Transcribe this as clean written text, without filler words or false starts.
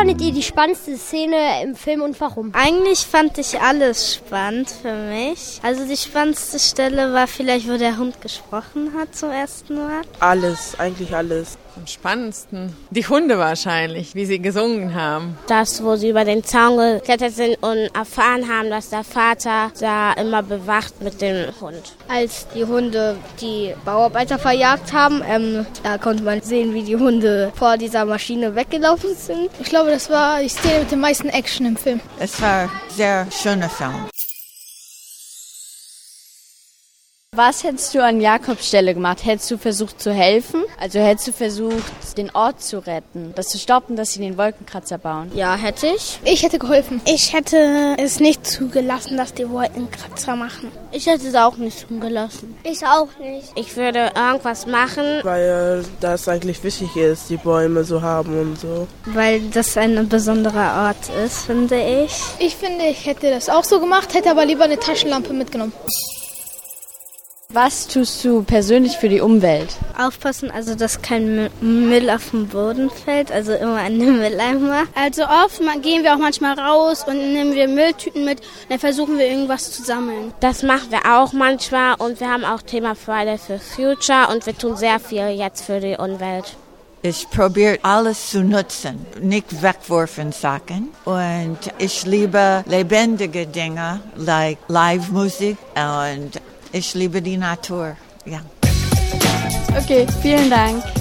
fandet ihr die spannendste Szene im Film und warum? Eigentlich fand ich alles spannend für mich. Also die spannendste Stelle war vielleicht, wo der Hund gesprochen hat zum ersten Mal. Alles, eigentlich alles. Am spannendsten die Hunde wahrscheinlich, wie sie gesungen haben. Das, wo sie über den Zaun geklettert sind und erfahren haben, dass der Vater da immer bewacht mit dem Hund. Als die Hunde die Bauarbeiter verjagt haben, da konnte man sehen, wie die Hunde vor dieser Maschine weggelaufen sind. Ich glaube, das war die Szene mit den meisten Action im Film. Es war ein sehr schöner Film. Was hättest du an Jakobs Stelle gemacht? Hättest du versucht zu helfen? Also hättest du versucht, den Ort zu retten, das zu stoppen, dass sie den Wolkenkratzer bauen? Ja, hätte ich. Ich hätte geholfen. Ich hätte es nicht zugelassen, dass die Wolkenkratzer machen. Ich hätte es auch nicht zugelassen. Ich auch nicht. Ich würde irgendwas machen. Weil das eigentlich wichtig ist, die Bäume so haben und so. Weil das ein besonderer Ort ist, finde ich. Ich finde, ich hätte das auch so gemacht, hätte aber lieber eine Taschenlampe mitgenommen. Was tust du persönlich für die Umwelt? Aufpassen, also dass kein Müll auf den Boden fällt, also immer an den Mülleimer. Also oft gehen wir auch manchmal raus und nehmen wir Mülltüten mit und dann versuchen wir irgendwas zu sammeln. Das machen wir auch manchmal und wir haben auch Thema Friday for Future und wir tun sehr viel jetzt für die Umwelt. Ich probiere alles zu nutzen, nicht wegwerfen Sachen. Und ich liebe lebendige Dinge, like Live-Musik und ich liebe die Natur, ja. Okay, vielen Dank.